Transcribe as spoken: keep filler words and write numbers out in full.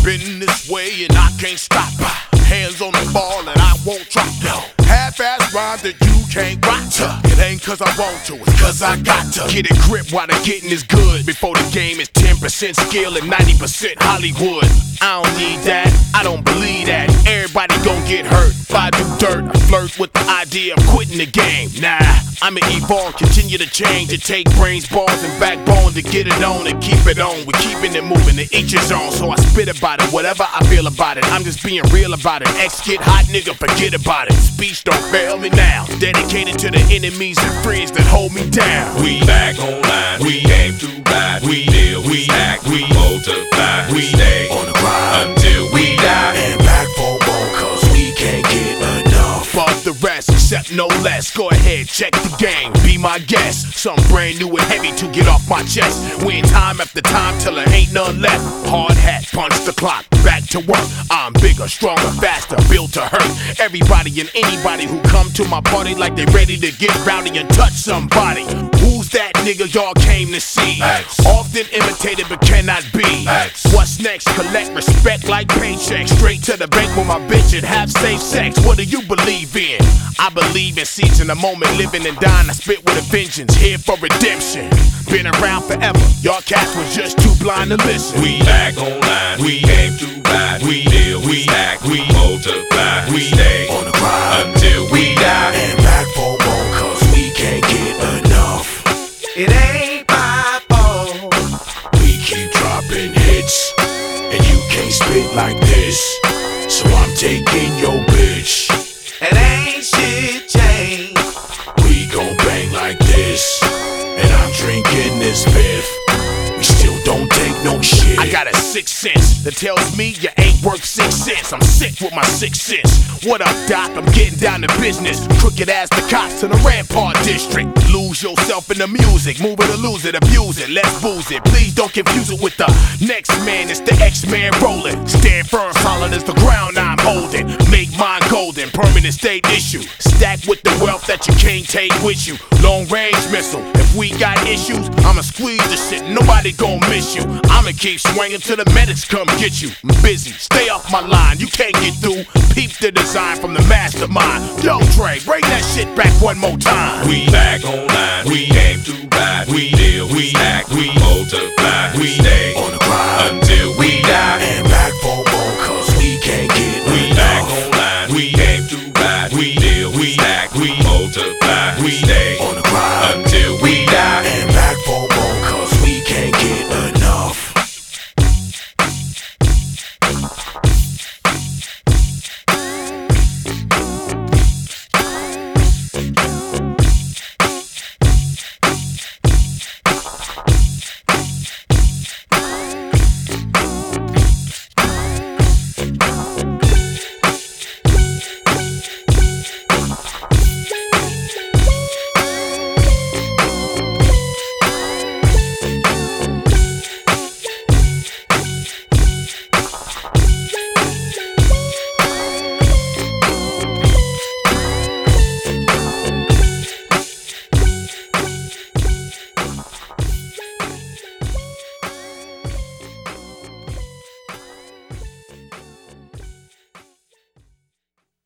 been this way and I can't stop. Hands on the ball and I won't drop. No. Half-ass rhyme that you can't rock to. It ain't cause I want to, it's cause I got to. Get a grip while the getting is good. Before the game is ten percent skill and ninety percent Hollywood. I don't need that, I don't believe that. Everybody gon' get hurt if I do dirt. I flirt with the idea of quitting the game. Nah, I'ma evolve, continue to change. It take brains, balls, and backbone to get it on and keep it on. We're keeping it moving, to each his own. So I spit about it, whatever I feel about it. I'm just being real about it. X get hot, nigga, forget about it. Speech don't fail me now. Dedicated to the enemies and friends that hold me down. We back online, we aim to ride, we deal, we act, we multiply, we stay On the grind until we die. and back for more, cause we can't get enough. Fuck the rest, except no less. Go ahead, check the game, be my guest. Something brand new and heavy to get off my chest. Win time after time till there ain't none left. Hard hat, punch the clock, back to work. I'm bigger, stronger, faster, built to hurt everybody and anybody who come to my party like they ready to get rowdy and touch somebody. Who's that nigga y'all came to see? X. Often imitated but cannot be. X. What's next? Collect respect like paychecks. Straight to the bank with my bitch and have safe sex. What do you believe in? I believe in seizing the moment, living and dying. I spit with a vengeance, here for redemption. Been around forever, y'all cats was just too blind to listen. We back online, we aim to ride, we deal, we act, we multiply, we stay On the grind until we die. and back for more, cause we can't get enough. It ain't my fault. We keep dropping hits, and you can't spit like this. So I'm taking your bitch. It ain't shit changed. We gon' bang like this, and I'm drinking this fifth. We still don't take no shit. I got a sixth sense that tells me you ain't worth six cents. I'm sick with my six cents. What up, Doc? I'm getting down to business. Crooked as the cops in the Rampart District. Lose yourself in the music, move it or lose it, abuse it, let's booze it. Please don't confuse it with the next man. It's the X-Man rolling. Stand firm, solid as the ground I'm holding. Make mine golden, permanent state issue. Stacked with the wealth that you can't take with you. Long range missile. If we got issues, I'ma squeeze the shit. Nobody gon' miss you. I'ma keep swinging till the medics come get you. I'm busy, stay off my line. You can't get through. Peep the design from the mastermind. Yo, Dre, bring that shit back one more time. We back online, we aim to ride, we deal, we act, we multiply, we stay